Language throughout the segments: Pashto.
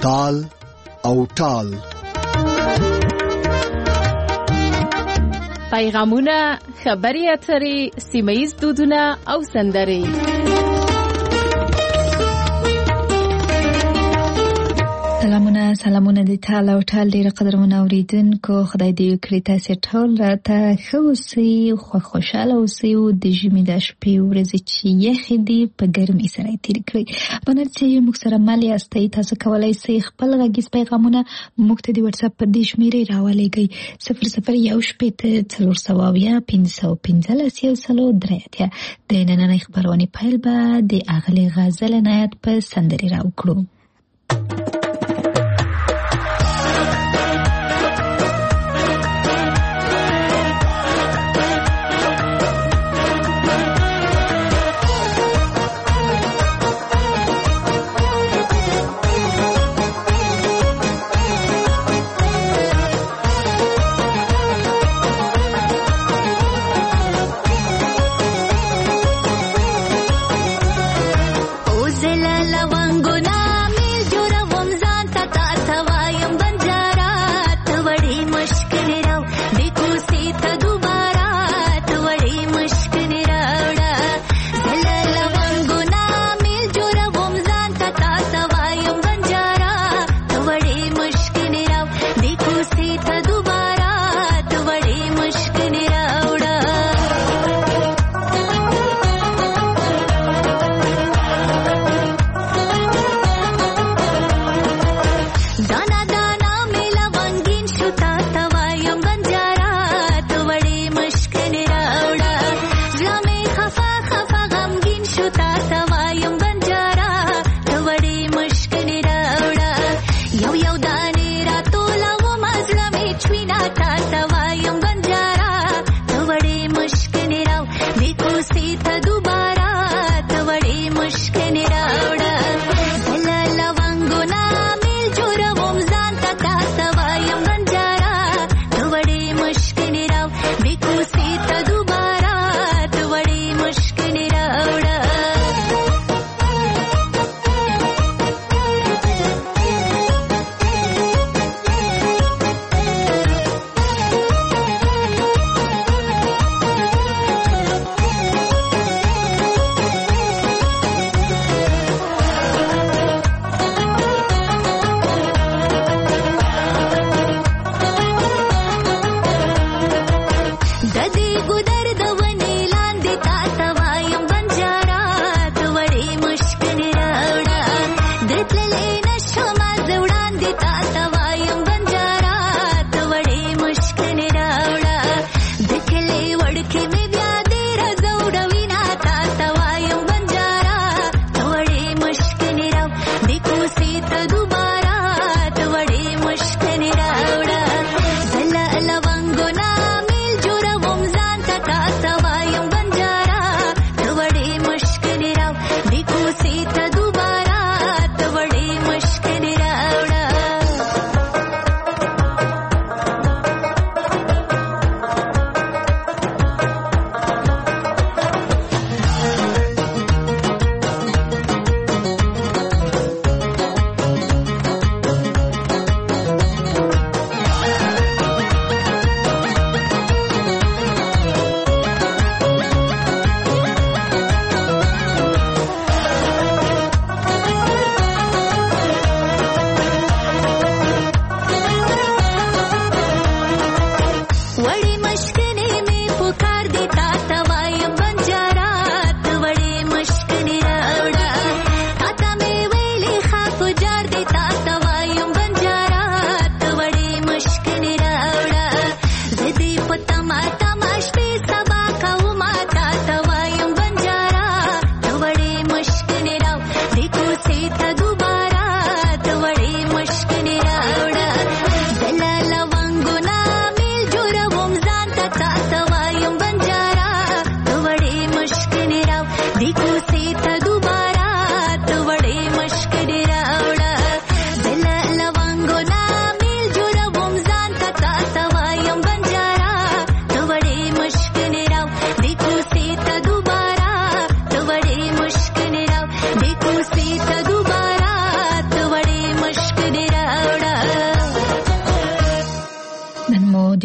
تال او ټال. پیغامونه، خبري اترې، سیمه‌ییز دودونه او سندرې. سلامونه د ټال او ټال ډیره قدرمن اوریدونکو، خدای دې وکړي تاسو ټول راته ښه اوسئ، خوشاله اوسئ او د ژمي د شپې ورځې چې یخې دي په ګرمۍ سره یې تېرې کړئ. بنر چې موږ سره مل یاستئ، تاسو کولی شئ خپل غږیز پیغامونه موږ ته د واتساپ پر دې شمېرې راولېږئ 00141515 د نننۍ خپرونې پیل به د اغلې غزل عنایت په سندرې راوکړو.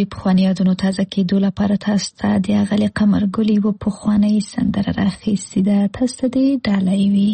د پخواني یادونو تازه کېدو لپاره تاسو ته د اغلې قمر ګل یوه پخوانۍ سندره راخیستې ده. تاسو ته دې ډالۍ وي.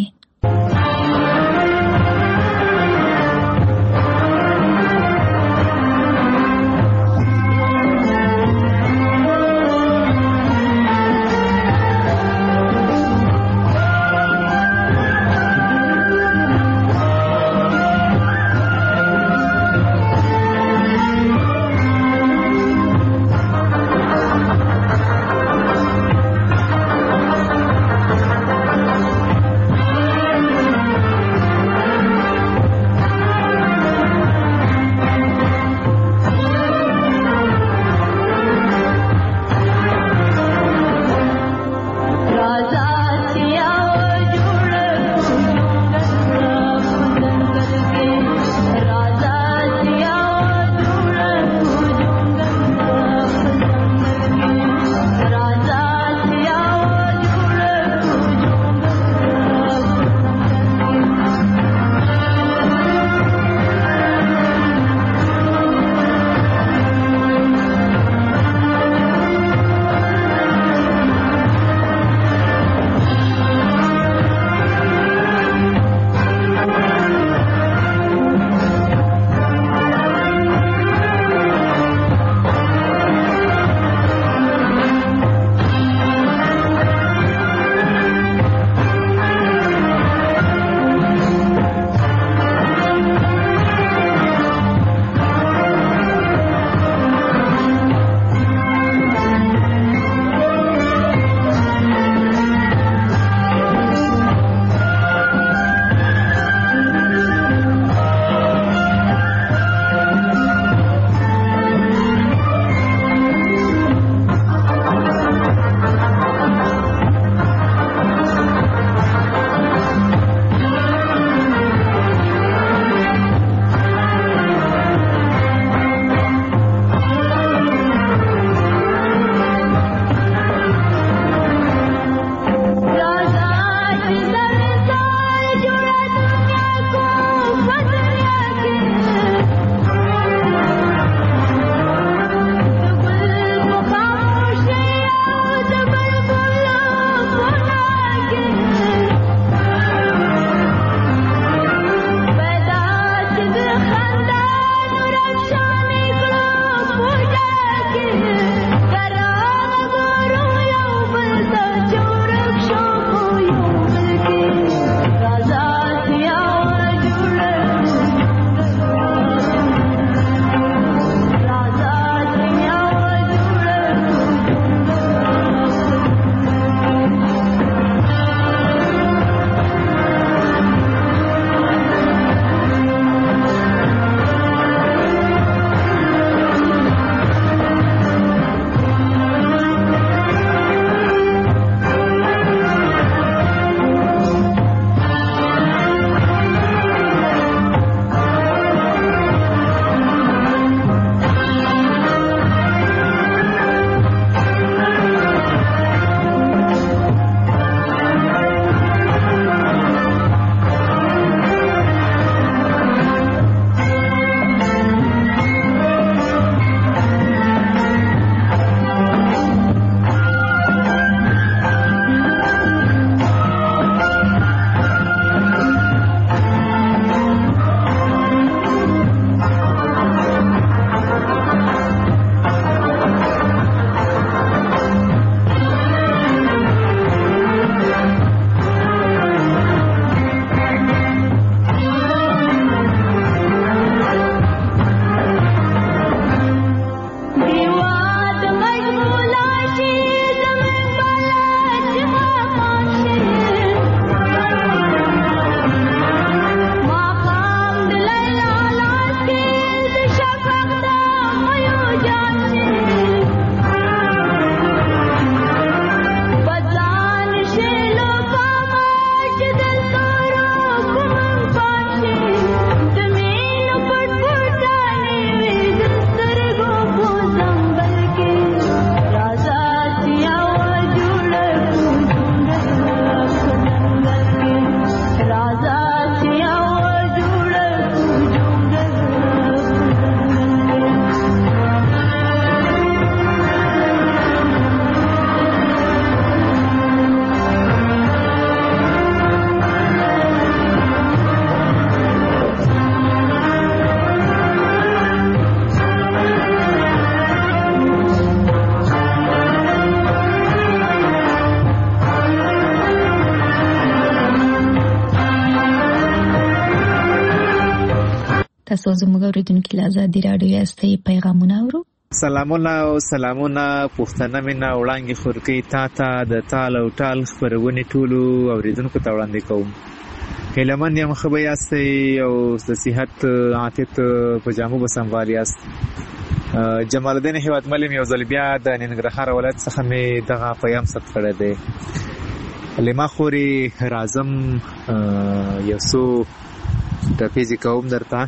تاسو زموږ اوریدونکو له ازادي رادیو یاستئ پیغامونه اورو. سلامونه پښتنه مینا وړاندې خورکی تا د تال او ټال خبرونه ټولو اوریدونکو ته وړاندې کوم. هیلمن یم خبر یاستئ او د صحت عافیت په جامو بسنوال یاست. جمال الدین هیواد ملیم یو ځل بیا د ننګرهار ولایت څخه می دغه پیغام ثبت کړی دی. لما خوري رازم یو څو ټپیزې کوم درته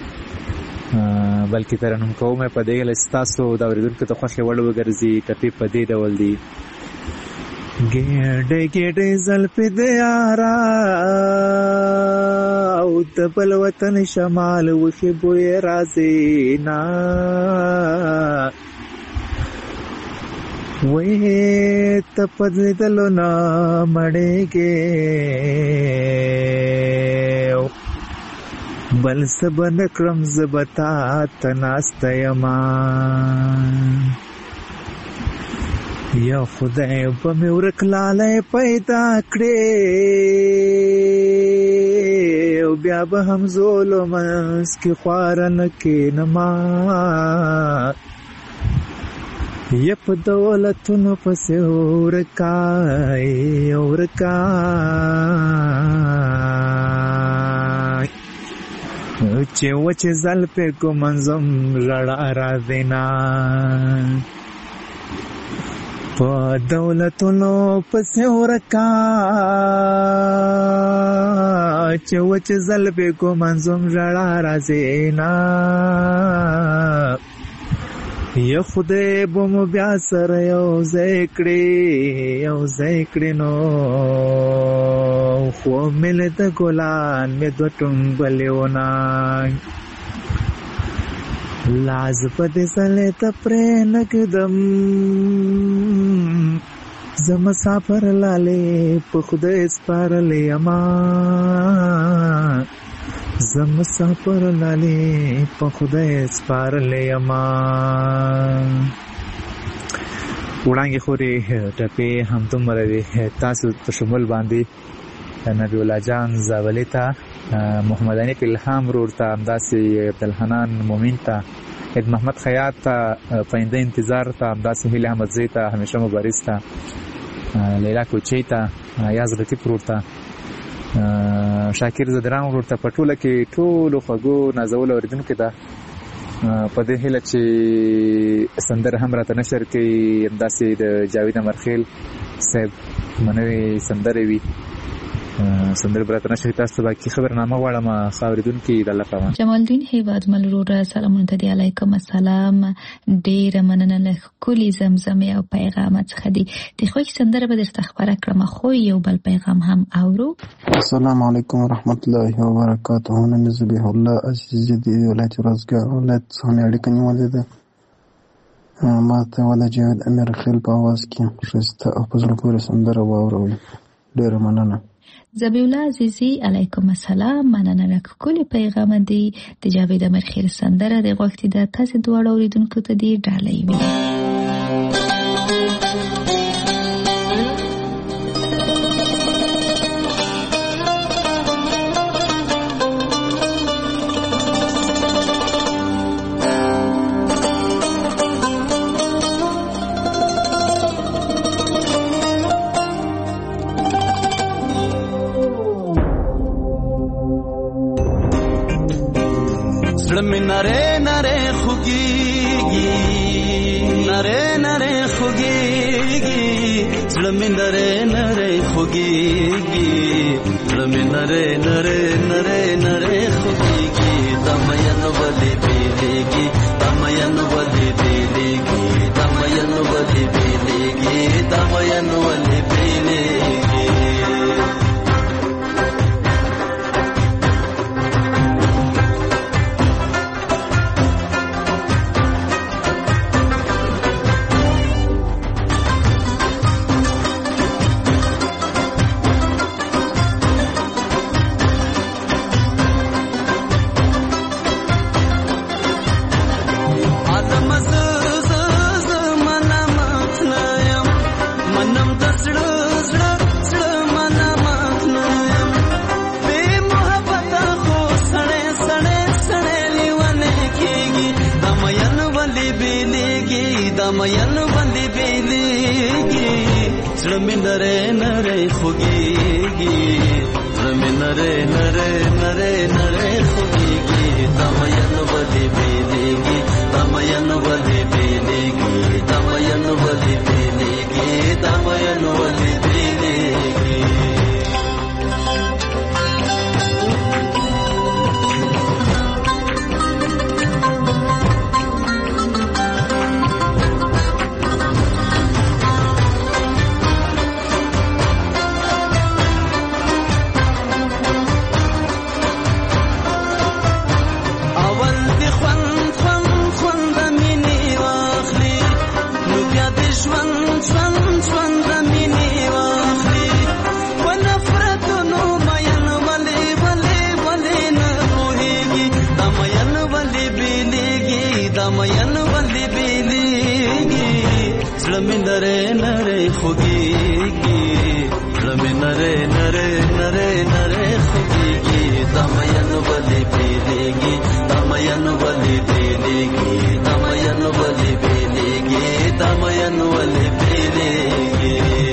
بلکې ترنم کوم په دې لستاسو د اوریدونکو ته خوښ وړ وګرځي. ټپی په دې ډول دی: ګډه ګډه زلفې د یارا او د بل وطن شمال وخې بوی راځي نا وې ته پدېدلو نه مړېږې بل سبن کرم زبتا تناسته یما یا خدای په مې ورکلاله پیدا کړې او بیا به هم ظلم کې خوارن کې نما یا په دولتونو پسې ورکای چې وچې زل په کو منظم رړا را دینا په دولتونو پسې ورکای چې وچې زل په کو منظم رړا را دینا یا خدای بوم بیا سره یو ځای کړي نو خو مل د ګلان مې دو ټومبلې ونای لاز په دې سلې ته پرې نکدم زه مسافر لاله په خدای سپارلې اما زه مسافر لاله په خدای سپارلې اما. وړاندې خوري ټپې هم دومره وي تاسو په شمول باندې نبی الله جان زاولی ته محمد انیف الهام رور ته همداسې عبدالحنان مومن ته عید محمد خیاط ته پاینده انتظار ته همداسې هیله احمدزی ته همیشه مبارز ته لیلا کوچی ته یاز رقیب رور ته شاکر زدران رور ته په ټوله کې ټولو خوږو نازولو اوریدونکو ته په دې هیله چې سندره هم راته نشر کوي همداسې د جاوید امرخیل صاحب منوي سندرې وي سندر براتنا شي تاسو باقي خبرنامه غواړم خاوریدونکو د الله پامان. جمال الدین هیواد ملرور سلامونه ته علیکم السلام. ډیر مننه له کلی زمزمه او پیغام څخه دی د خو سندره به درته خبره کړم خو یو بل پیغام هم اورو. السلام علیکم ورحمت الله وبرکاته. نن زبیح الله عزیز دی ولایت روزګار ولایت څخه اړیکه نیولې ده ما ته ولا جاوید امیر خیل په आवाज کې شسته او په زړه پورې سندره واوروي. ډیر مننه. زبیح الله عزیزی علیکم السلام. مننه له کلی پیغام دی د جاوید امیر خیل سندره د وخت د تاسو دواړو اوریدونکو ته دی ډالۍ وي. نره نره خوگیگی نره نره خوگیگی زلمی نره نره خوگیگی زلمی نره نره نره نره خوگیگی دمین ولی بیلیگی دمین ولی بیلیگی دمین ولی بیلیگی دمین ولی بیلیگی مین باندې بیلیږي زړه مې نری نری خوږیږي زړه مې نری نری نری نری خوږیږي دا مین باندې بیلیږي دا مین باندې بیلیږي دا مین باندې بیلیږي دا مین باندې بیلیږي नरे नरे खुगीगी रमे नरे नरे नरे नरे खुगीगी दमयन बलि बेलेगी दमयन बलि बेलेगी दमयन बलि बेलेगी दमयन बलि बेलेगी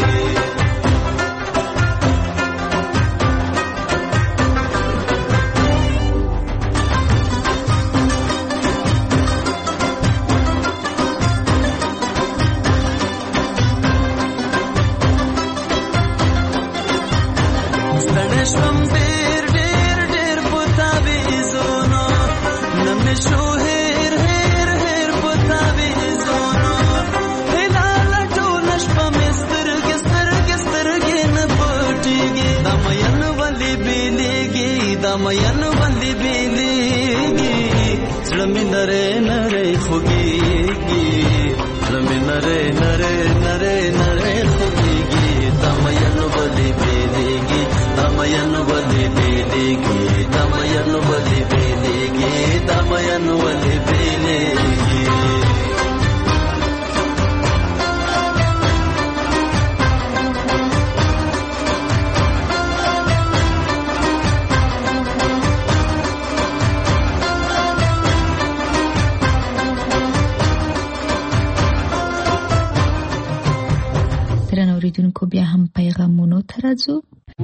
मयन बंदी बेलेगी ज़्लमी नरे नरे खुगीगी ज़्लमी नरे नरे नरे नरे खुगीगी दमयन बंदी बेलेगी दमयन बंदी बेलेगी दमयन बंदी बेलेगी दमयन बंदी बेलेगी اوریدونکو بیا هم پیغامونو ته راځو.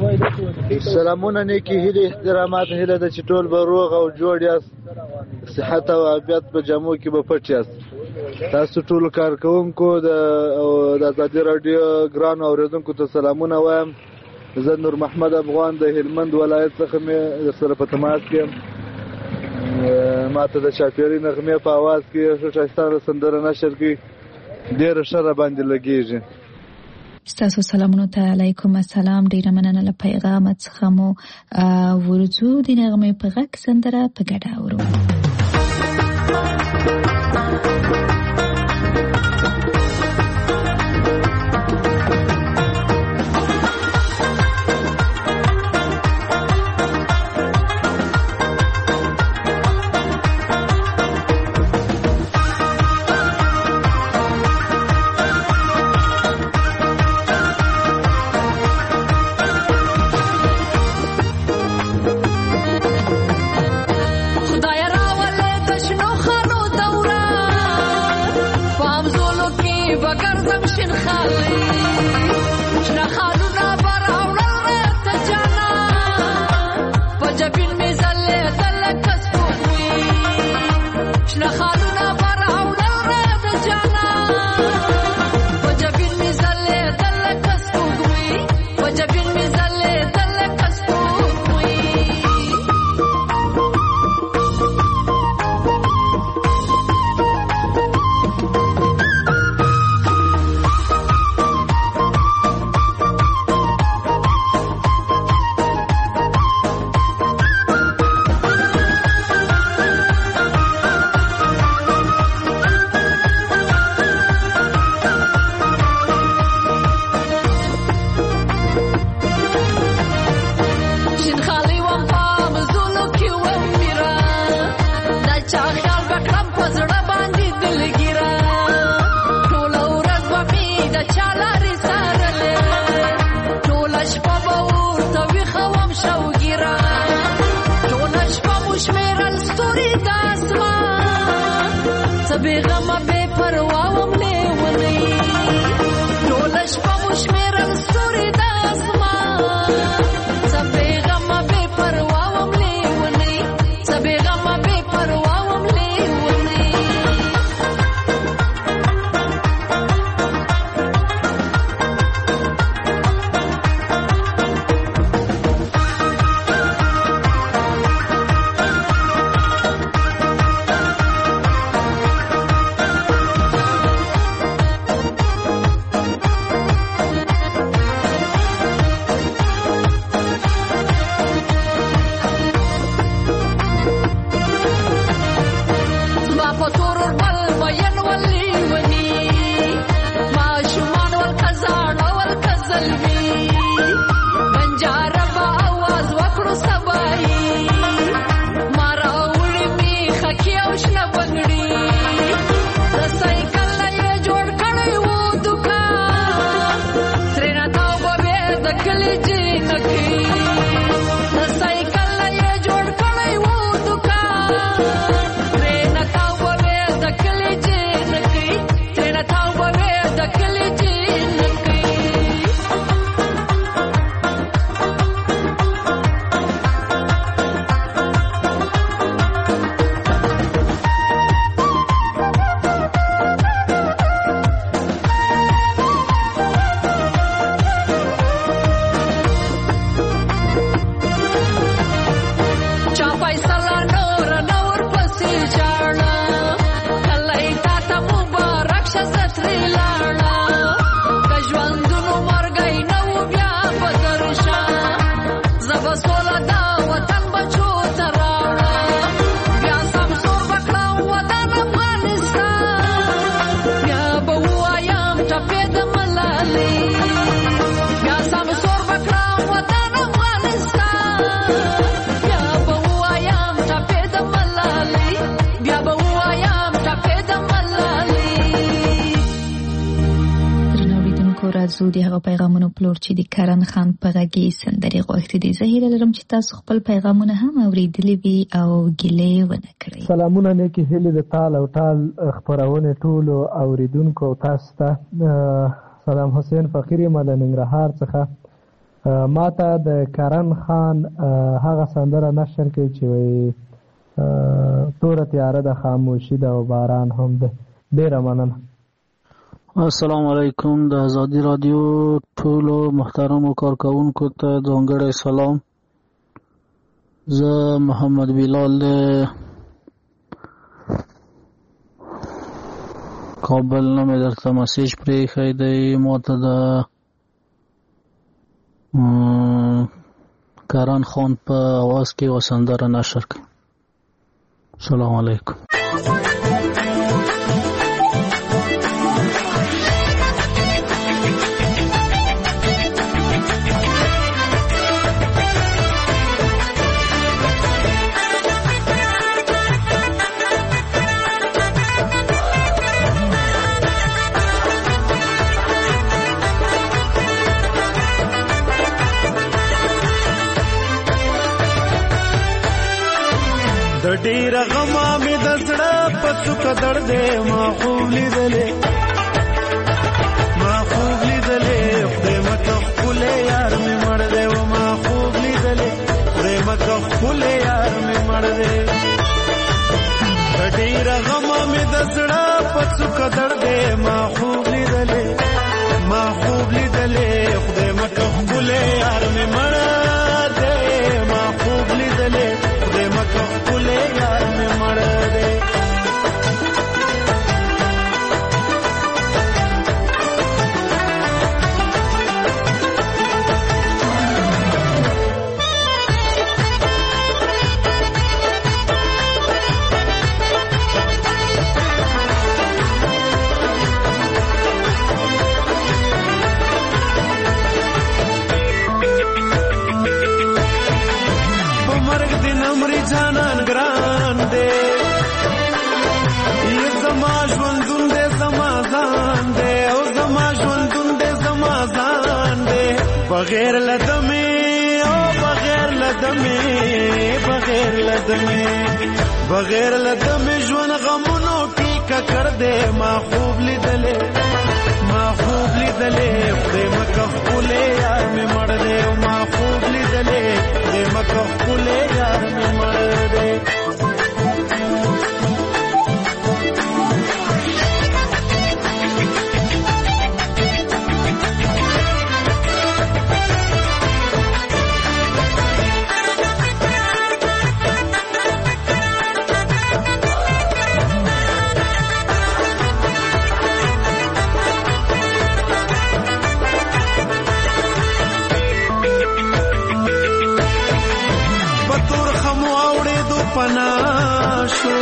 سلامونه نیکی هیله احترامات هیله د چټول به روغ او جوړ یاست صحت او عافیت په جامو کې به پټ یاست تاسو ټول کارکونکو د آزادي رادیو ګران اوریدونکو ته سلامونه وایم زه نور محمد افغان د هلمند ولایت څخه مې سره په تماس کې ماته د شاپيري نغمه په आवाज کې شایسته سندره نشر کې ډېر شر باندې لګیږي ستاسو سلامونو ته علیکم السلام ډیره مننه له پیغام څخه مو ورځو د نغمې په غږ سندره په ګډه اورو بے غم بے پرواہ وم ځو د هغه پیغامونو په لور چې د کرن خان په غږ کې سندرې غوښتې دي. زه هیله لرم چې تاسو خپل پیغامونه هم اورېدلي وي او ګیلې ونه کړئ. سلامونه نیکې هیلې د تال او ټال خپرونې ټولو اوریدونکو تاسو ته. سلام حسین فقیر یم له ننګرهار څخه. ما ته د کرن خان هغه سندره نشر کړي چې وایي توره تیاره د خاموشي ده او باران هم ده. ډېره مننه. السلام علیکم. د ازادي رادیو ټولو محترمو کارکوونکو ته ځانګړی سلام. زه محمد بلال د کابل نه مې درته مسیج پرېښی دی. ما ته د کرن خان په اواز کې یوه سندره نشر کړئ. السلام علیکم. د ډیر غما مې د زړه په څوکه دردې ما خوب لیدلې خدای مکه ښکلی یار مې مړ دی و ما خوب لیدلې خدای مکه ښکلی یار مې مړ دی. د ډیر غما مې د زړه په څوکه دردې ما خوب لیدلې خدای مکه ښکلی یار مې مړ دی. ما خوب لیدلې خدای مکه ښکلی یار مې مړ دی. جانان ګران دی یې زما ژوندون دی زما ځان دی او زما ژوندون دی زما ځان دی. بغیر له دمې ژوند غمونو کې ککړ دی. ما خوب لیدلې خدای مکه ښکلی یار مې مړ دی. ما خوب لیدلې خدای مکه ښکلی یار مې مړ دی. پناشو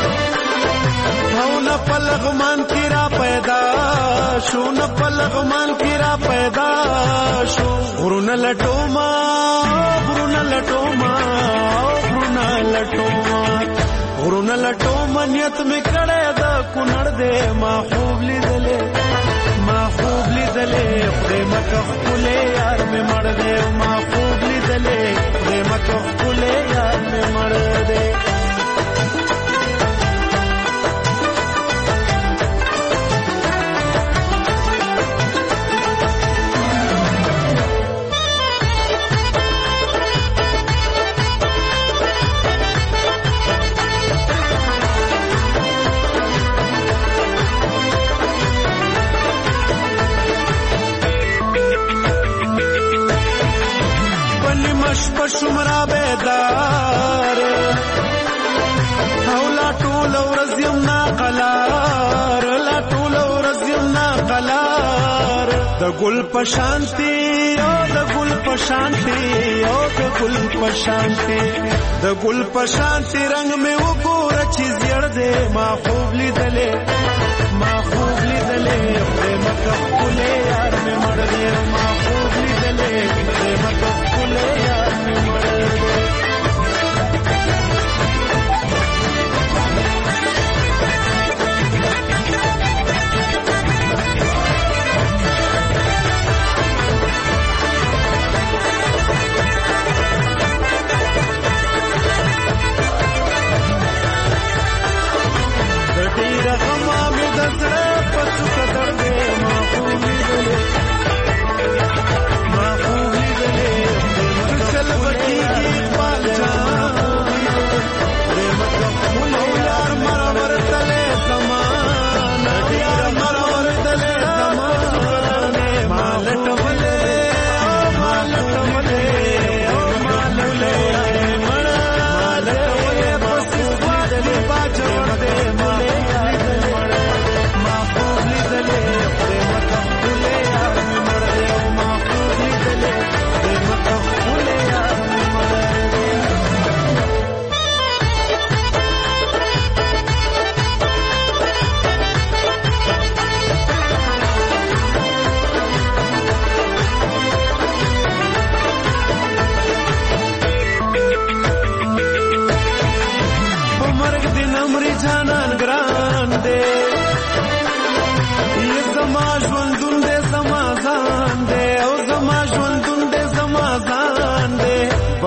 او نه پلغمان کی را پیدا شو غرونه لټوما نیت می کړه دا کونړ دې. ما خوب لیدلې خدای مکه ښکلی یار مې مړ دی. ما خوب لیدلې خدای مکه ښکلی یار مې مړ دی. شمرا بیدار او لا ټول ورځ یم ناقلار د ګل په شانتي رنگ مې وګوره چې زیړ دی. ما خوب لیدلې خدای مکه ښکلی یار مې مړ دی. ما خوب لیدلې خدای مکه ښکلی یار مې مړ دی.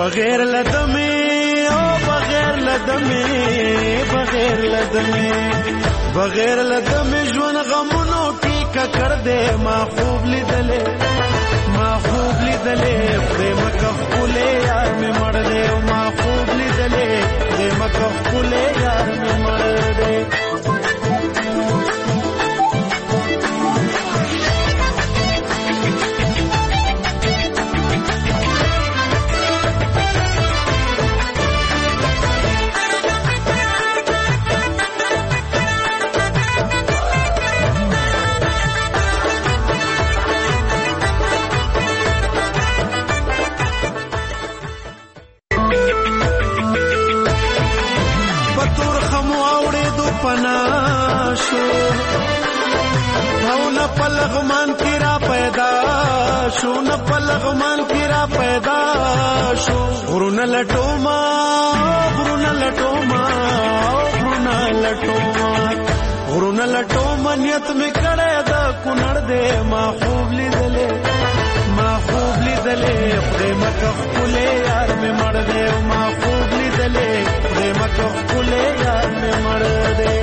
بغیر لدمه او بغیر لدمه بغیر لدمه بغیر لدمه ژوند غمونو کې ککړ دې ما خوب لیدلې پریم کا خپلې یار مې مړ دې ما خوب لیدلې پریم کا خپلې یار مې مړ دې پناشو او نه پلغمان کی را پیدا شو نه پلغمان کی را پیدا شو غرون لټوما نیت می کړه د کونړ دې ما خوب لیدلې پریم کا خپلې یار مې مړ دې ما خوب لیدلې پریم کا خپلې یار مې مړ دې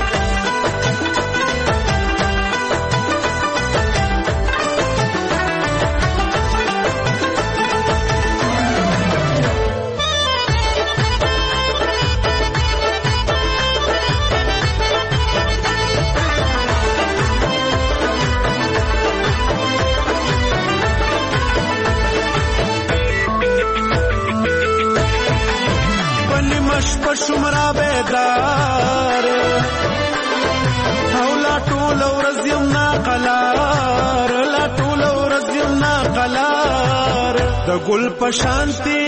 شمرا بیدار او لا ټول ورځ یم نا قلار د ګل پشانتی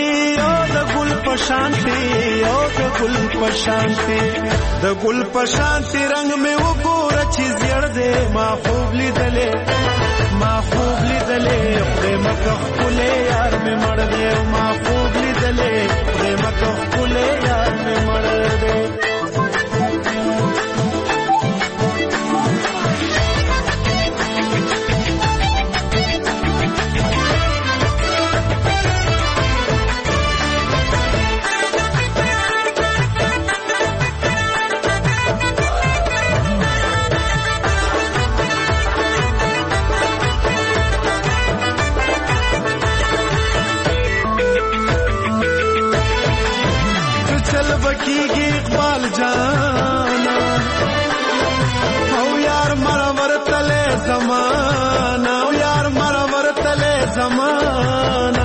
رنگ میں وګور چې زیړ دې ما خوب لیدلې پریم کا خپلې یار مې مړ دې ما خوب لیدلې پریم کا خپلې یار مې مړ دې بکیږي اقبال جانا او یار مرور تله زمانہ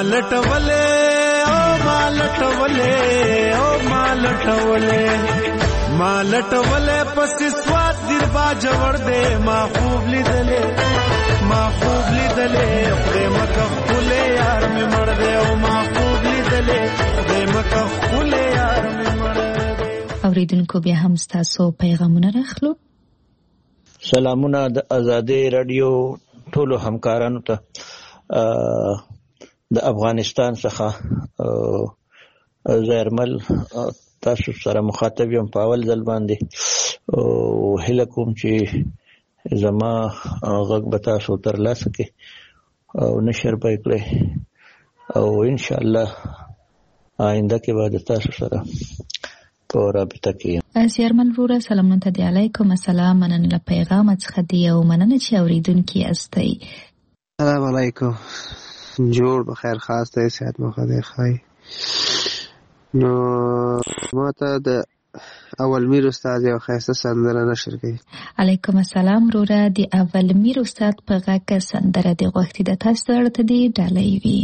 مالټولې پس سواد دیر با جوړ دې ما خوب لیدلې پریم کا خپلې یار مې مړ دې او ما خوب لیدلې پریم کا خپلې یار مې مړ دې. اوریدونکو بیا هم تاسو پیغامونه راخلو. سلامونه د آزادۍ رادیو ټولو همکارانو ته د افغانستان څخه زیرمل تاسو سره مخاطب یم په اول ځل باندې او هیله کوم چې زما غږ به تاسو ترلاسه کړئ او نشر به کړئ او ان شاء الله آینده کې به تاسو سره په رابطه کې. زیرمل وروره سلامونه ته علیکم السلام. مننه له پیغام څخه دی او مننه چې اوریدونکي استئ. سلام علیکم. جوړ بخیر خاص ته صحت مو خدای خای. نو ماته د اول میر استاد یو خاصه سندره نشر کړي. علیکم السلام وروره د اول میر استاد په غږ سندره د غوښتي د تاسو ورته دی ډالۍ وی.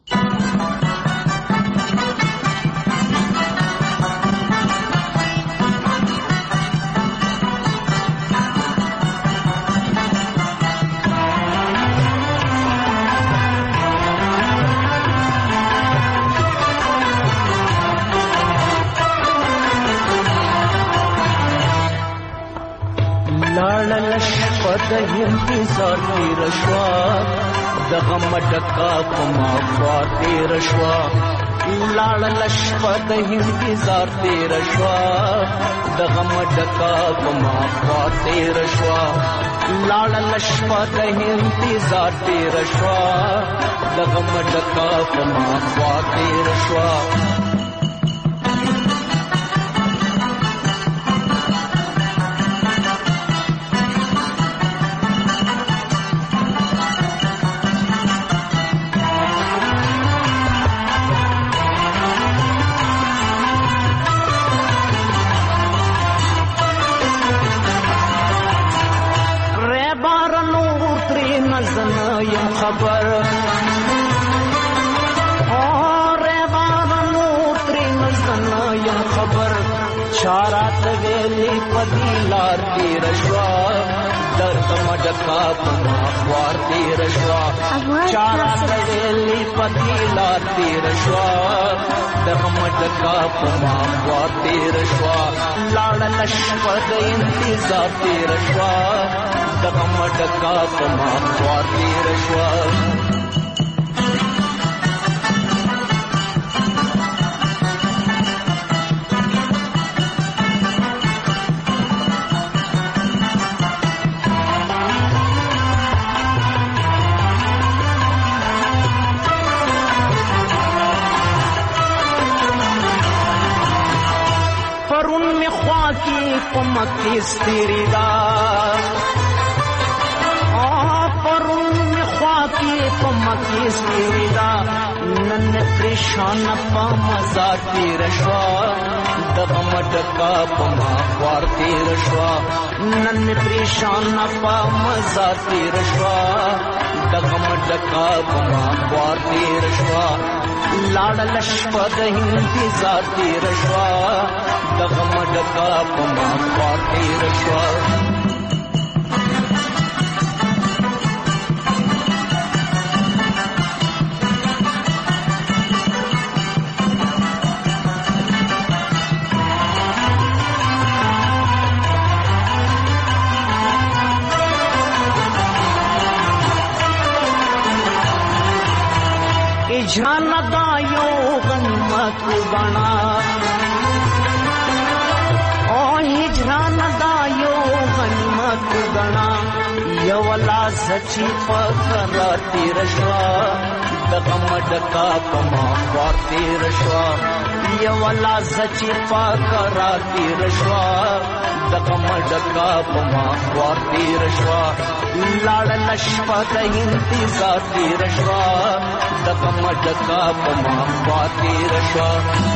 انتظار تیر شوا د غم ډکا پما خوا تیر شوا لاړ لشپا د انتظار تیر شوا د غم ډکا پما خوا تیر شوا لاړ لشپا د انتظار تیر شوا د غم ډکا پما خوا تیر شوا خبر اور بارنو تری نزدنا یم خبر چارات ویلی پدی لار تیر شوا درد مڈکا پما خوار تیر شوا چارات ویلی پدی لار تیر شوا درد مڈکا پما خوار تیر شوا لاڑ لشپد انتظار تیر شوا درد مڈکا پما خوار تیر شوا پمکیس تیری دا پرون میں خواکی پمکیس تیری دا نن پریشان پا مزار تیر شوا دغم ڈکا پما خوار تیر شوا نن پریشان پا مزار تیر شوا دغم ڈکا پما خوار تیر شوا لاڑ لشپد انتظار تیر شوا دغم ڈکا پما خوار تیر شوا جان دایو غنیمت بنا او هجران دایو غنیمت بنا یو لا سچی فقر تیر شوا دغم ڈکا پما خوار تیر شوا یو لا سچی فقر تیر شوا دغم ڈکا پما خوار تیر شوا لاڑ لشپد انتظار تیر شوا دغم ڈکا پما خوار تیر شوا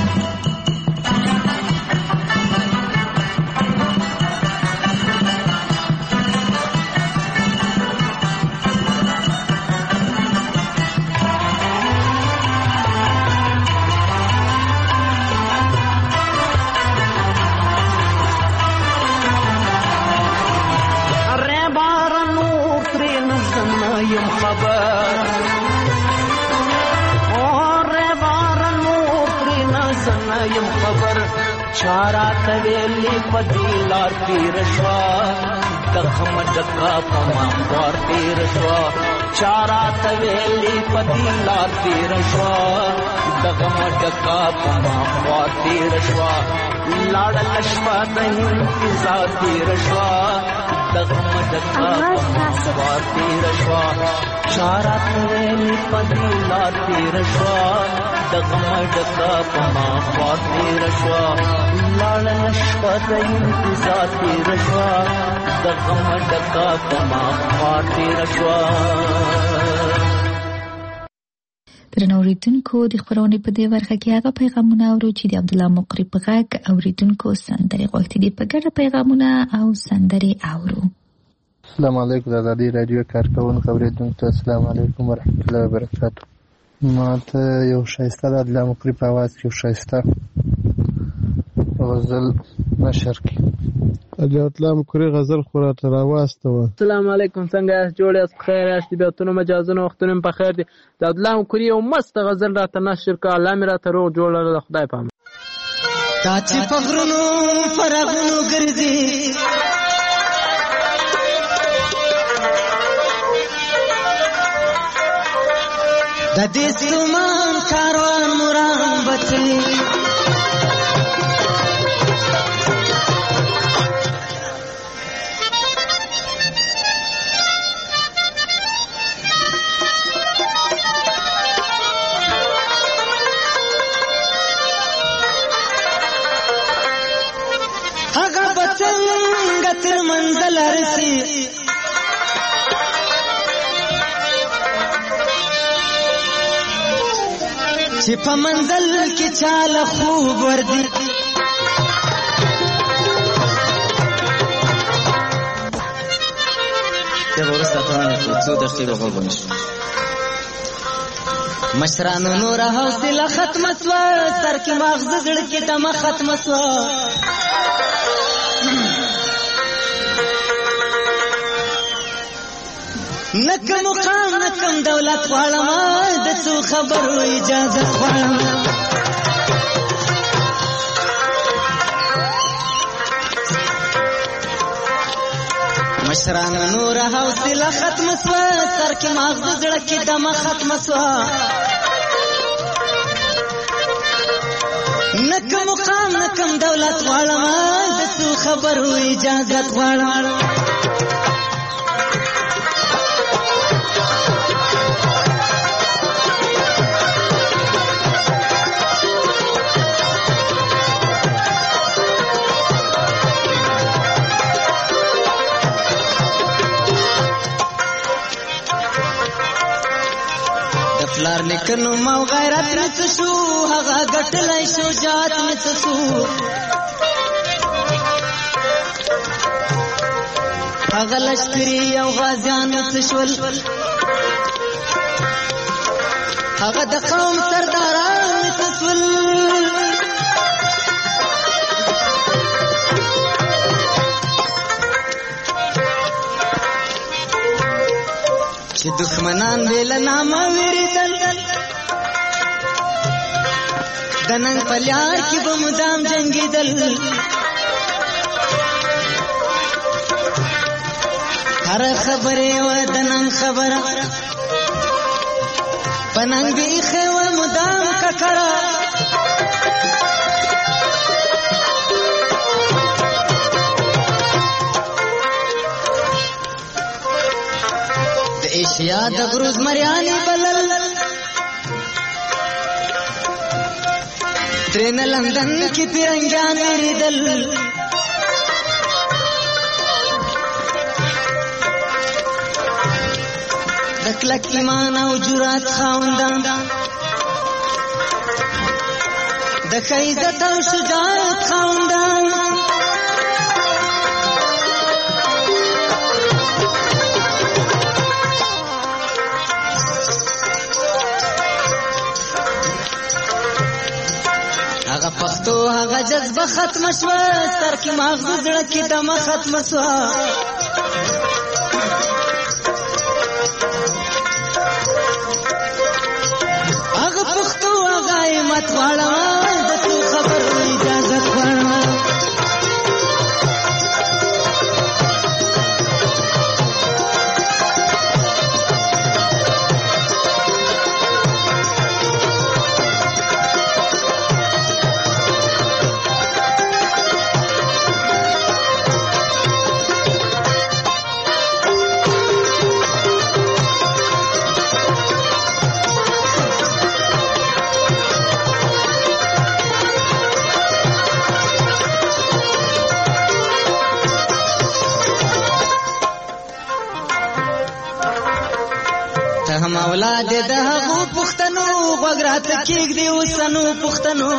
چارات ویلی پدی لار تیر شوا دغم ڈکا پما خوار تیر شوا چارات ویلی پدی لار تیر شوا دغم ڈکا پما خوار تیر شوا لاڑ لشپد انتظار تیر شوا دغم ڈکا پما خوار تیر شوا چارات ویلی پدی لار تیر شوا دغم ڈکا پما خوار تیر شوا لاڑ لشپد انتظار تیر شوا دغم ڈکا پما خوار تیر شوا درنو اوریدونکو د خبرونې په دې برخه کې هغه پیغامونه اورو چې د عبدالله مقری په غږ اوریدونکو سندرې غوښتي دي په ګډه پیغامونه او سندرې اورو. السلام علیکم د ازادي رادیو کارکونکو اوریدونکو ته السلام علیکم ورحمت الله وبرکاتہ. ما ته یو ښایسته د عبدالله مقری په اواز کې یو ښایسته غزل نشر کړي. عبدالله مقری غزل خو راته راواستوه. السلام علیکم، څنګه یاست؟ جوړ یاست؟ خیر یاست؟ طبیعتونه مجازونه وختونه په خیر دي. د عبدالله مقری یو مست غزل راته نشر کړه. الله مې راته روغ جوړ لره د خدای په امان. تا چې په غرونو فرغونو ګرځي د دې سلمان کاروان مرام بچي هغه بڅنګ تر منزل رسي چې په منزل کې چاله خوب وردی ته ورسته څو دقیقې وغوښتل مشرانو نور حوصله ختم سوا سر کې مغز زړه کې دمه ختم سوا نکم مقام نکم دولت غواړم د څو خبرو اجازه غواړم مشران نور حوصله ختم سوا سر کې مغز زړه کې دمه ختم سوا نکم مقام نکم دولت غواړم د څو خبرو اجازه غواړم لار لیکنو مو غیرت نڅ شو هغه ګټلای شجاعت نڅ شو هغه لشکري او غازیان نڅ شول هغه د قوم سرداران نڅ شول چې دښمنان دل نامه وریدل د نن په لار کې به مدام جنګېدل هر خبرې و د نن خبره په نن بیخې و مدام ککړه ایشیا د غروز مریانی بلل ترین لندن کی پیرنگان ریدل دکلک ایمان او جرات خاوندان دک عزت او شجاعت خاوندان هغه پښتو هغه جذبه ختم شو سر کې مغز زړه کې دمه ختم شو هغه پښتو هغه همت واړه د څو خبرو اجازه غواړم هم اولاد د هغو پښتنو غوږ راته کېږدي اوسنو پښتنو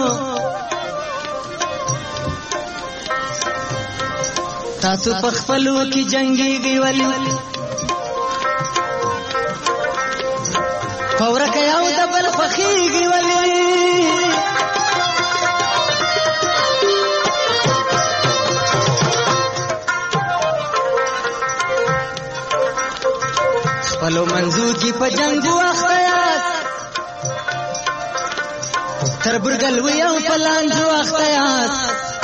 تاسو په خپلو کې جنګېږئ ولې په ورکه یو د بل خوښېږئ ولې خپلو منځو کې په جنګو اخته یاست تر برګلوي او په لانجو اخته یاست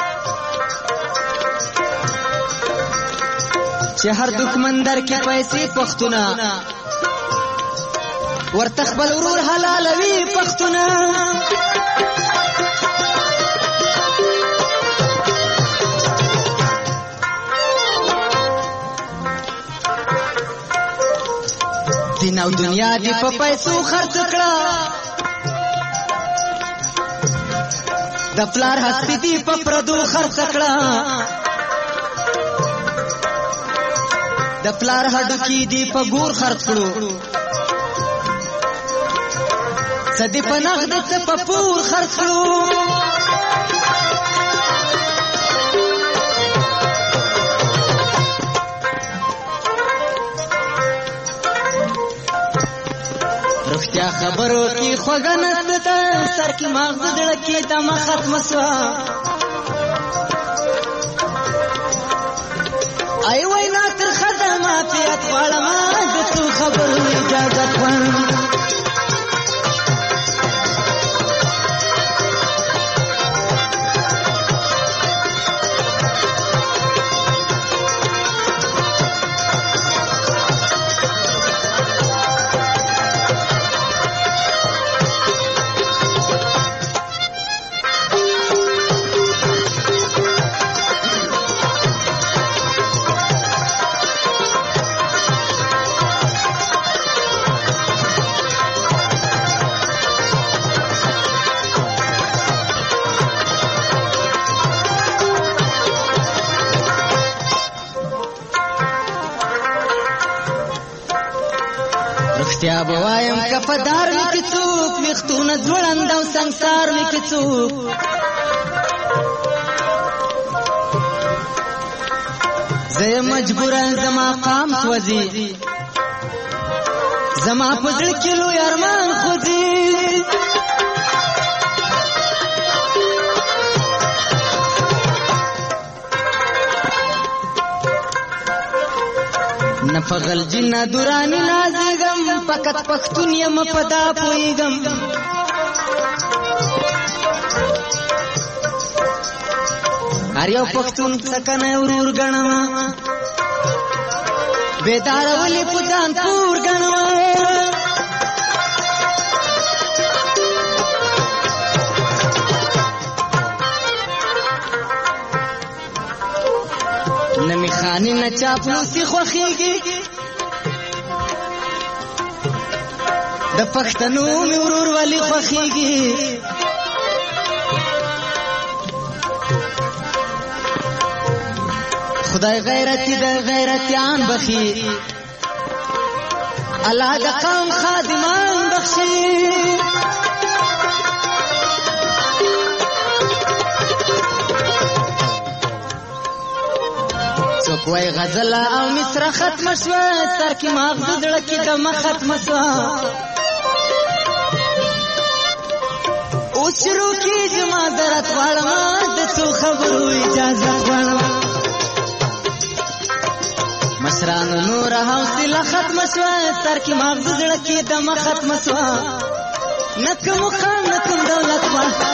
چې هر دښمن در کې پیسې پښتونه ورته خپل ورور حلالوي پښتونه دین او دنیا دی په پیسو خرڅ کړه د پلار هستی دی په پردو خرڅ کړه د پلار هډوکی دی په ګور خرڅ کړو سدی په نغد څه په پور خرڅ کړو رښتیا خبرو کې خوږه نسته سر کې مغز زړه کې دمه ختم سوا ای وینا تر خدمه پیات غواړم د څو خبرو اجازه غواړم رښتیا به وایم که په دار وي که څوک ویښتونه ځوړند او سنګسار وي که څوک زه یم مجبوره زما قام سوځي زما په زړه کې لوی ارمان خوځي نه په غلجي نه دوراني نازېږم فقط پښتون یم په دا پوهېږم هر یو پښتون سکنی ورور ګڼم بیداره ولې په ځان پور ګڼم نه می خاني نه چاپلوسي خوښېږي د پښتنو مې ورور ولې خوښېږي خدای غیرتي د غیرتیان بخي الله د قوم خادمان بخشي څوک وای غزل او مصر ختم شوه سر کې مغز زړه کې دمه ختم شوه اوس شروع کېږي معذرت غواړم د څو خبرو اجازه غواړم مشرانو نوره حوصله ختم شوه سر کې مغز زړه کې دمه ختم شوه نه کوم خان نه کوم دولت غواړم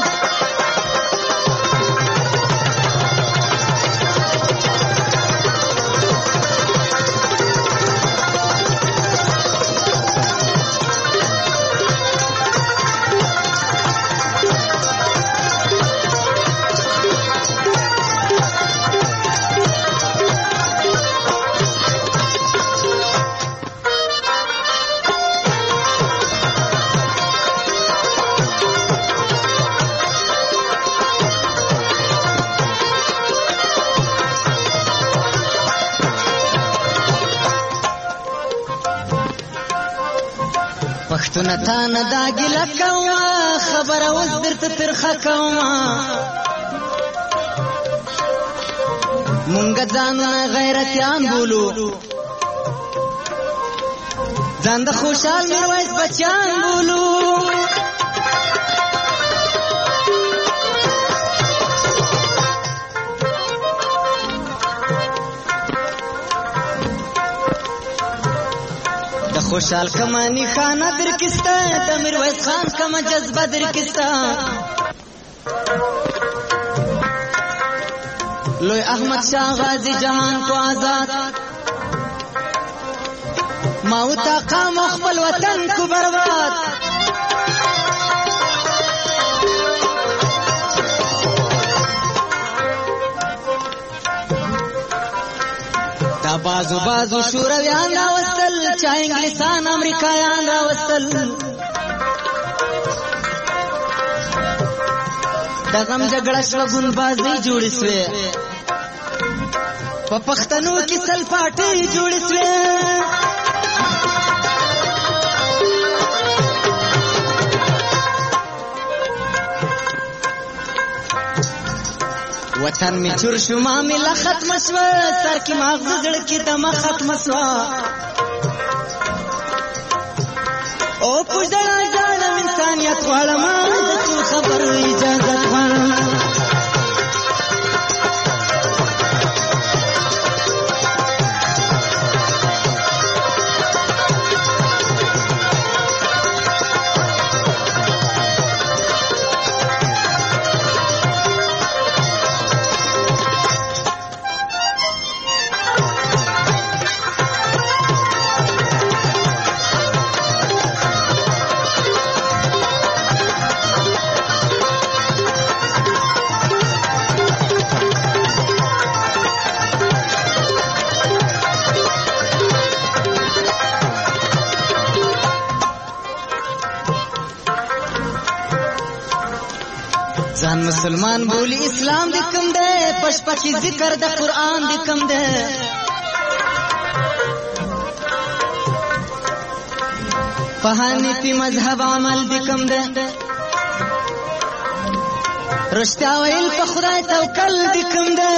پښتونه تا نه دا ګیله کومه خبره اوس درته ترخه کومه مونږ ځانونه غیرتیان بولو ځان د خوشحال میرویس بچیان بولو خوشحال کمانی خانه در کستا د میرویس خان کما جذبه در کستا لوی احمد شاه غازی جهان کو آزاد ماوتا قام خپل وطن کو برباد دا بازو بازو شورویان راوستل چا انګلیسان امریکایان راوستل دا غم جګړه شوه ګوندبازۍ جوړې سوې په پښتنو کې سل پاټۍ جوړې سوې وطن می چور شو معامله ختم شوه سر کې مغز زړه کې دمه ختم شوه او پوجړه ځانم انسانیت غواړم د څو خبر اجازه غواړم ځان مسلمان بولی اسلام دې کوم دی پشپکی ذکر د قرآن دې کوم دی په حنیفي مذهب عمل دې کوم دی رښتیا ویل په خدای توکل دې کوم دی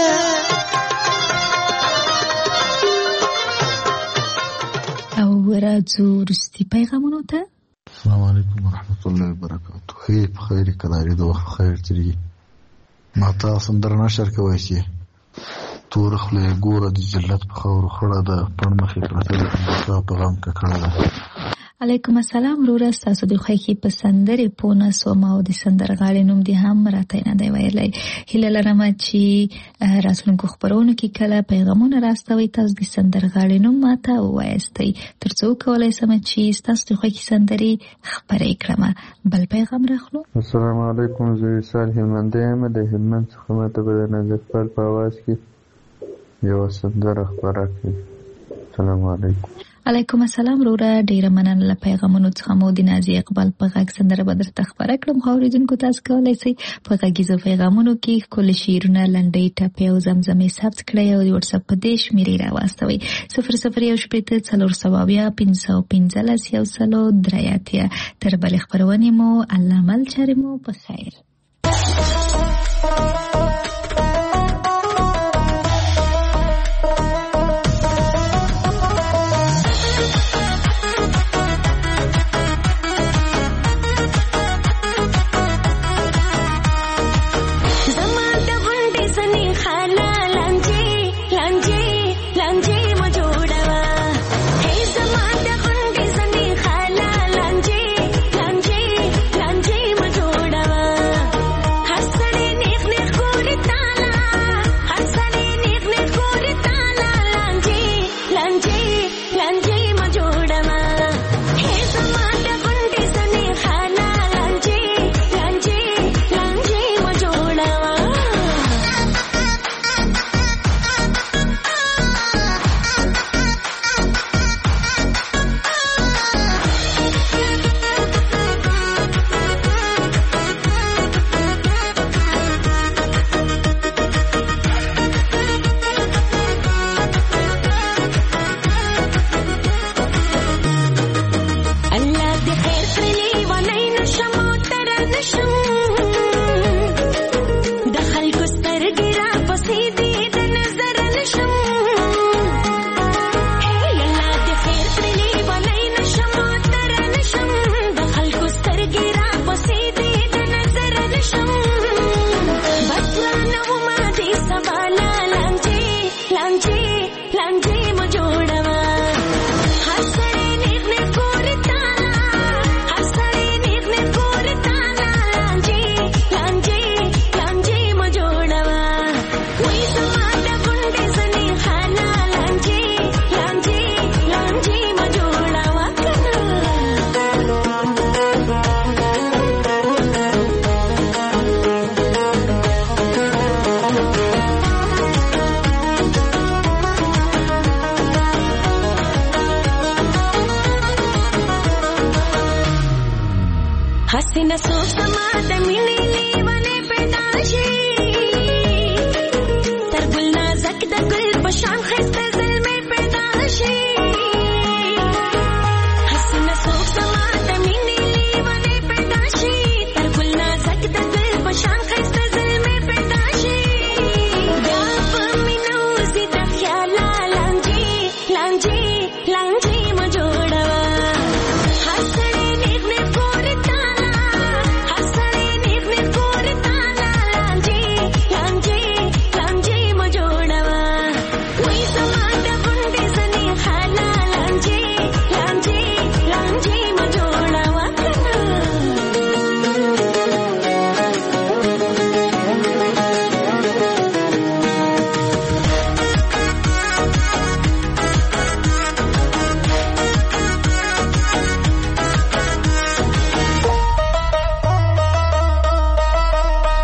او راځو وروستي پیغامونو ته. السلام علیکم ورحمت الله وبرکاته. هی په خیر کداري د وخت خیر تیری ما تاسو در نشر کوي چې تور خله ګوره د جلت په خور خړه ده پړ مخې پرته د پیغام کړه ده. علیکم السلام وروره تاسو د خوښي په سندرې پونه سوما او د سندرغاړي نوم دي هم راته نه دی ویلای. هیله لرم چې راتلونکو خبرونو کې کله پیغامونه راستوي تاسو د سندرغاړي نوم ماته وایستئ ترڅو کولای سم چې تاسو د خوښي سندرې خبرې کړم. بل پیغام راخلو. السلام علیکم زه صالح منده یم د هلمند څخه ماته به د نظر په आवाज کې یو سندره خبره کړم. السلام علیکم. علیکم السلام وروره ډیره مننه له پیغامونو څخه مو د نازي اقبال په غږ سندره به درته خبره کړم. خو اوریدونکو تاسو کولی شئ په غږیزو پیغامونو کې ښکلي شعرونه لنډۍ ټپې او زمزمې ثبت کړئ او د وټساپ په دې شمېرې راواستوئ 0014 تر بلې خپرونې مو الله مل چارې مو په خیر. Hey,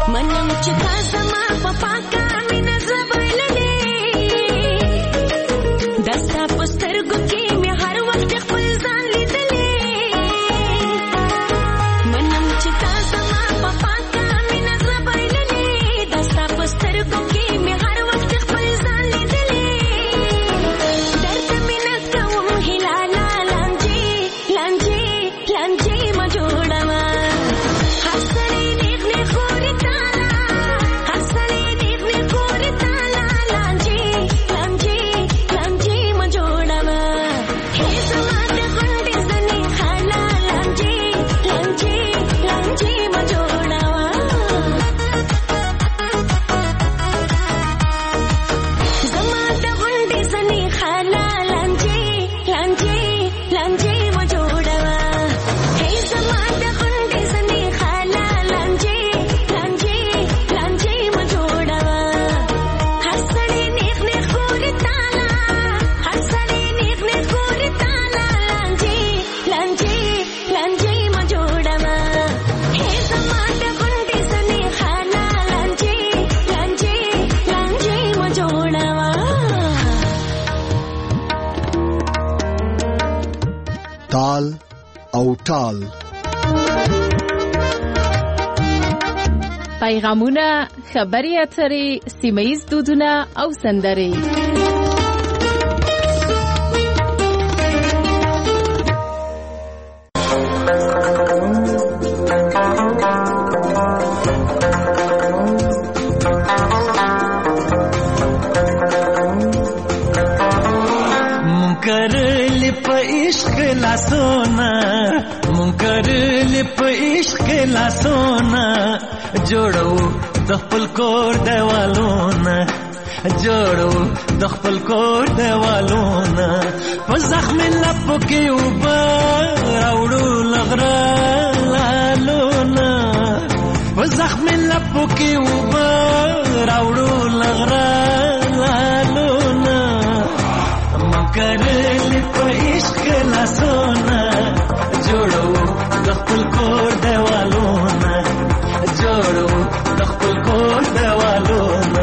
منم چې تا زما په پاکه مینه زړه بایللی دا ستا په سترګو کې مې هر وخت خپل ځان لیدلی منم چې تا زما په پاکه مینه زړه بایللی دا ستا په سترګو کې مې هر وخت خپل ځان لیدلی درته مینه کوم هلاله لانجې لانجې لانجې ما جوړوه هر سړی نیغ نیغ ګوري تاله هر سړی نیغ نیغ ګوري تاله لانجې لانجې لانجې ما جوړوه هې زما د غونډې زنې خاله لانجې لانجې لانجې ما جوړوه زما د غونډې زنې خاله لانجې لانجې لانجې ما جوړوه هې زما د غونډې زنې خاله لانجې لانجې لانجې ما جوړوه هر سړی نیغ نیغ ګوري تاله هر سړی نیغ نیغ ګوري تاله لانجې لانجې لانجې ما جوړوه هې زما د غونډې زنې خاله لانجې لانجې لانجې ما جوړوه تال او ټال. پیغامونه، خبري اترې، سیمه‌ییز دودونه او سندرې. मुकरली पे इश्क ला सोना मुकरली पे इश्क ला सोना जोड़ो दखल कोर देवालोना जोड़ो दखल कोर देवालोना जख्म लप के ऊपर औड़ो लगरा लालोना जख्म लप के ऊपर औड़ो लगरा लालोना करले पे इश्क ला सोना जोड़ो दखल कोर देवालोना जोड़ो दखल कोर देवालोना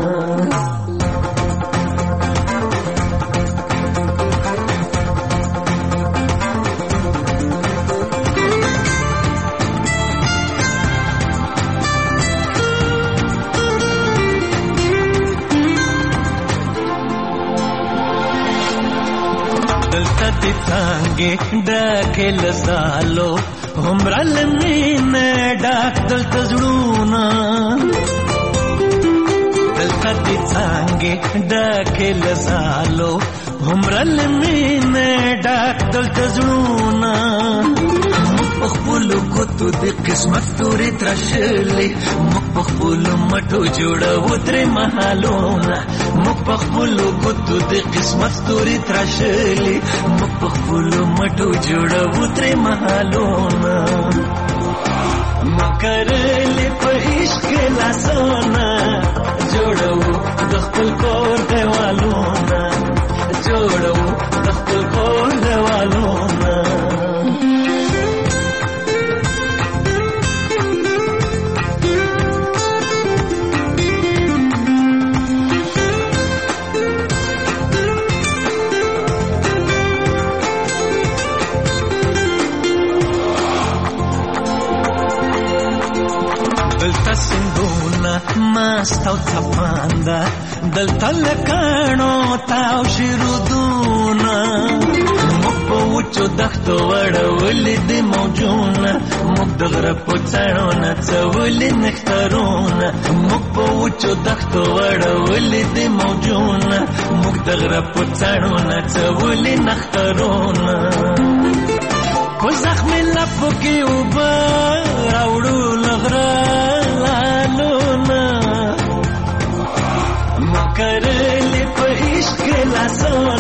सांगे डाकेल सालो हमरल मीने डाक दल तजड़ूना दलकती सांगे डाकेल सालो हमरल मीने डाक दल तजड़ूना मखबूल को तू दे किस्मत तोरे त्रशले मखबूल मटो जोड़ा उतरे महालोना मखबूल को तू दे किस्मत तोरे त्रशले मखबूल मटो जोड़ा उतरे महालोना मकरले पे इश्क ला सोना जोड़ो दखल कोर देवालोना जोड़ो दखल कोर देवालोना ماستو تپاندا دلته لکانو تاو شرودونا مپو وچو دختو وړولې د موجونه مګ دغره پڅړونه څولې نخترونا مپو وچو دختو وړولې د موجونه مګ دغره پڅړونه څولې نخترونا په زخم لپو کې وبا راوړو لغرا करले पे इश्क ला सोना